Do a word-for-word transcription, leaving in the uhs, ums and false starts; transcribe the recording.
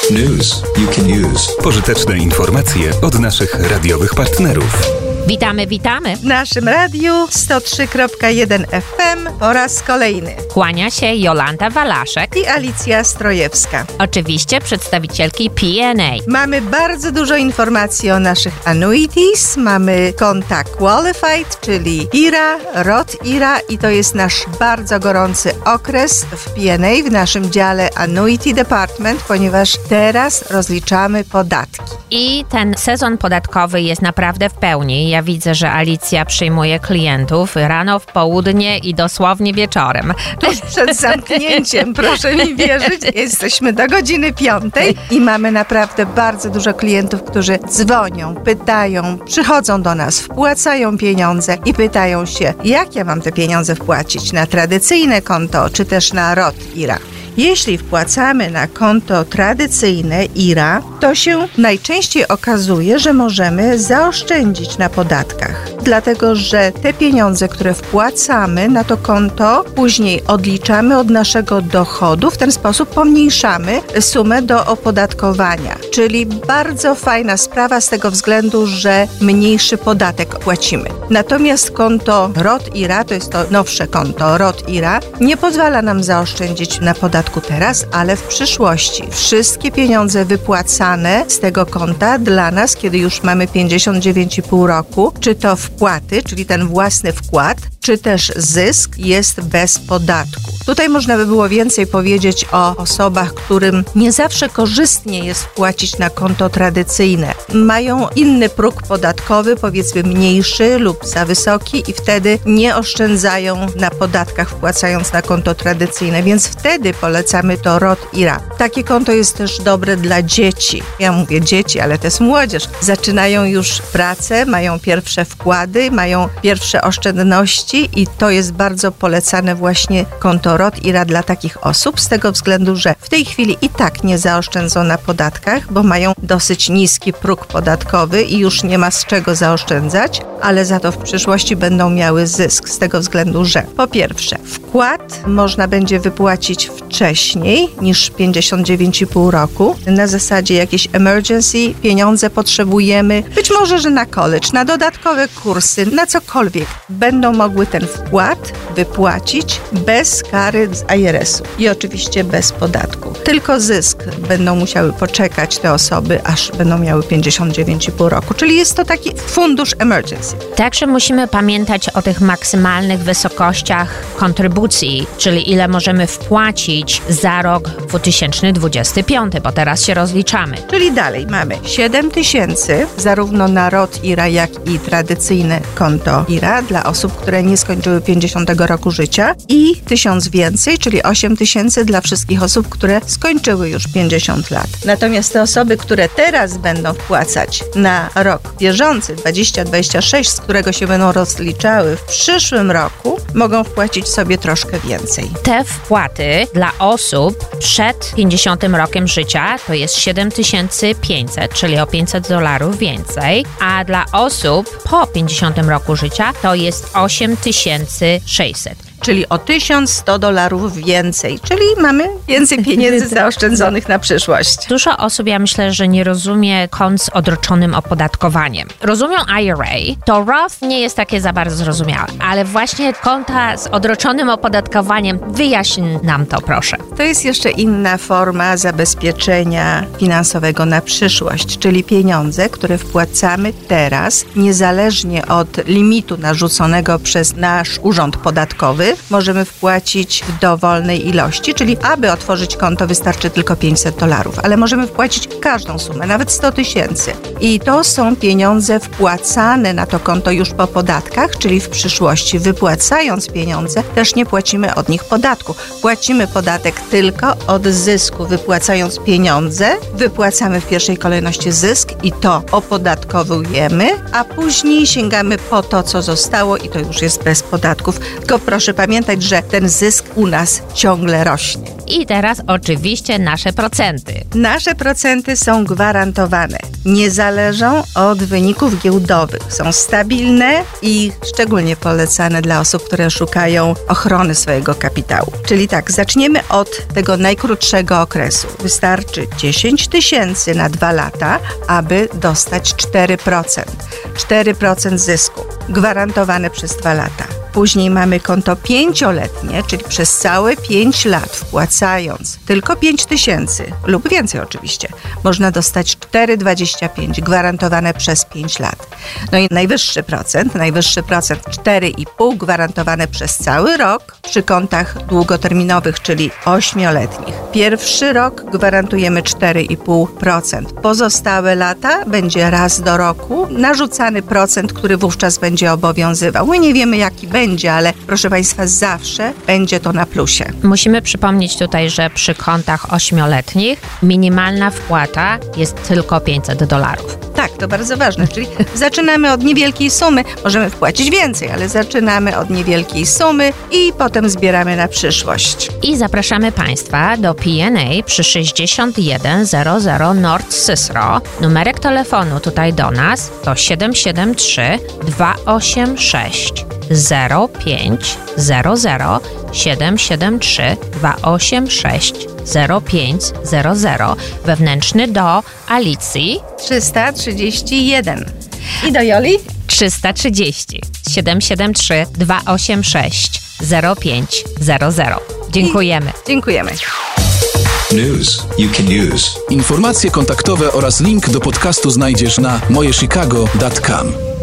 News you can use. Pożyteczne informacje od naszych radiowych partnerów. Witamy, witamy. W naszym radiu sto trzy kropka jeden F M po raz kolejny. Kłania się Jolanta Walaszek i Alicja Strojewska. Oczywiście przedstawicielki P N A. Mamy bardzo dużo informacji o naszych annuities. Mamy konta Qualified, czyli I R A, R O T I R A i to jest nasz bardzo gorący okres w P N A, w naszym dziale Annuity Department, ponieważ teraz rozliczamy podatki. I ten sezon podatkowy jest naprawdę w pełni. Ja widzę, że Alicja przyjmuje klientów rano, w południe i dosłownie wieczorem. Tuż przed zamknięciem, proszę mi wierzyć, jesteśmy do godziny piątej i mamy naprawdę bardzo dużo klientów, którzy dzwonią, pytają, przychodzą do nas, wpłacają pieniądze i pytają się, jak ja mam te pieniądze wpłacić, na tradycyjne konto czy też na R O T I R A. Jeśli wpłacamy na konto tradycyjne I R A, to się najczęściej okazuje, że możemy zaoszczędzić na podatkach. Dlatego, że te pieniądze, które wpłacamy na to konto, później odliczamy od naszego dochodu. W ten sposób pomniejszamy sumę do opodatkowania. Czyli bardzo fajna sprawa z tego względu, że mniejszy podatek płacimy. Natomiast konto R O T I R A, to jest to nowsze konto R O T I R A, nie pozwala nam zaoszczędzić na podatku teraz, ale w przyszłości. Wszystkie pieniądze wypłacane z tego konta dla nas, kiedy już mamy pięćdziesiąt dziewięć i pół roku, czy to wpłaty, czyli ten własny wkład, czy też zysk, jest bez podatku. Tutaj można by było więcej powiedzieć o osobach, którym nie zawsze korzystnie jest wpłacić na konto tradycyjne. Mają inny próg podatkowy, powiedzmy mniejszy lub za wysoki i wtedy nie oszczędzają na podatkach wpłacając na konto tradycyjne, więc wtedy polecamy to R O T I R A. Takie konto jest też dobre dla dzieci. Ja mówię dzieci, ale to jest młodzież. Zaczynają już pracę, mają pierwsze wkłady, mają pierwsze oszczędności i to jest bardzo polecane właśnie konto R O T I R A dla takich osób, z tego względu, że w tej chwili i tak nie zaoszczędzą na podatkach, bo mają dosyć niski próg podatkowy i już nie ma z czego zaoszczędzać, ale za to w przyszłości będą miały zysk, z tego względu, że po pierwsze wkład można będzie wypłacić wcześniej niż pięćdziesiąt dziewięć i pół roku. Na zasadzie jakiejś emergency pieniądze potrzebujemy, być może, że na college, na dodatkowe kursy, na cokolwiek. Będą mogły ten wkład wypłacić bez kary z I R S u i oczywiście bez podatku. Tylko zysk będą musiały poczekać te osoby, aż będą miały pięćdziesiąt dziewięć i pół roku. Czyli jest to taki fundusz emergency. Także musimy pamiętać o tych maksymalnych wysokościach kontrybucji, czyli ile możemy wpłacić za rok dwa tysiące dwudziesty piąty, bo teraz się rozliczamy. Czyli dalej mamy siedem tysięcy zarówno na R O T I R A, jak i tradycyjne konto I R A dla osób, które nie skończyły pięćdziesiątego roku życia i tysiąc więcej, czyli osiem tysięcy dla wszystkich osób, które skończyły już pięćdziesiąt lat. Natomiast te osoby, które teraz będą wpłacać na rok bieżący dwadzieścia dwadzieścia sześć, z którego się będą rozliczały w przyszłym roku, mogą wpłacić sobie troszkę więcej. Te wpłaty dla osób przed pięćdziesiątym rokiem życia to jest siedem tysięcy pięćset, czyli o pięćset dolarów więcej, a dla osób po pięćdziesiątym roku życia to jest osiem tysięcy sześćset. Czyli o tysiąc sto dolarów więcej, czyli mamy więcej pieniędzy zaoszczędzonych na przyszłość. Dużo osób, ja myślę, że nie rozumie kont z odroczonym opodatkowaniem. Rozumią I R A, to R O T nie jest takie za bardzo zrozumiałe, ale właśnie konta z odroczonym opodatkowaniem, wyjaśnij nam to proszę. To jest jeszcze inna forma zabezpieczenia finansowego na przyszłość, czyli pieniądze, które wpłacamy teraz, niezależnie od limitu narzuconego przez nasz urząd podatkowy, możemy wpłacić w dowolnej ilości, czyli aby otworzyć konto wystarczy tylko pięćset dolarów, ale możemy wpłacić każdą sumę, nawet sto tysięcy. I to są pieniądze wpłacane na to konto już po podatkach, czyli w przyszłości wypłacając pieniądze też nie płacimy od nich podatku. Płacimy podatek tylko od zysku. Wypłacając pieniądze, wypłacamy w pierwszej kolejności zysk i to opodatkowujemy, a później sięgamy po to, co zostało i to już jest bez podatków. Tylko proszę pamiętać, że ten zysk u nas ciągle rośnie. I teraz oczywiście nasze procenty. Nasze procenty są gwarantowane. Nie zależą od wyników giełdowych. Są stabilne i szczególnie polecane dla osób, które szukają ochrony swojego kapitału. Czyli tak, zaczniemy od tego najkrótszego okresu. Wystarczy dziesięć tysięcy na dwa lata, aby dostać cztery procent. cztery procent zysku. Gwarantowane przez dwa lata. Później mamy konto pięcioletnie, czyli przez całe pięć lat wpłacając tylko pięć tysięcy lub więcej oczywiście, można dostać cztery przecinek dwadzieścia pięć gwarantowane przez pięć lat. No i najwyższy procent, najwyższy procent cztery i pół gwarantowane przez cały rok przy kontach długoterminowych, czyli ośmioletnich. Pierwszy rok gwarantujemy cztery i pół procent. Pozostałe lata będzie raz do roku narzucany procent, który wówczas będzie obowiązywał. My nie wiemy, jaki będzie, ale proszę Państwa, zawsze będzie to na plusie. Musimy przypomnieć tutaj, że przy kontach ośmioletnich minimalna wpłata jest tylko pięćset dolarów. Tak, to bardzo ważne, czyli zaczynamy od niewielkiej sumy, możemy wpłacić więcej, ale zaczynamy od niewielkiej sumy i potem zbieramy na przyszłość. I zapraszamy Państwa do P N A przy sześćdziesiąt jeden zero zero North Cicero. Numerek telefonu tutaj do nas to siedem siedem trzy dwa osiem sześć zero pięć zero zero siedem siedem trzy dwa osiem sześć zero pięć zero zero. Wewnętrzny do Alicji trzysta trzydzieści jeden. I do Joli? trzysta trzydzieści siedem siedem trzy dwa osiem sześć zero pięć zero zero. Dziękujemy. I dziękujemy. News you can use. Informacje kontaktowe oraz link do podcastu znajdziesz na moje chicago kropka com.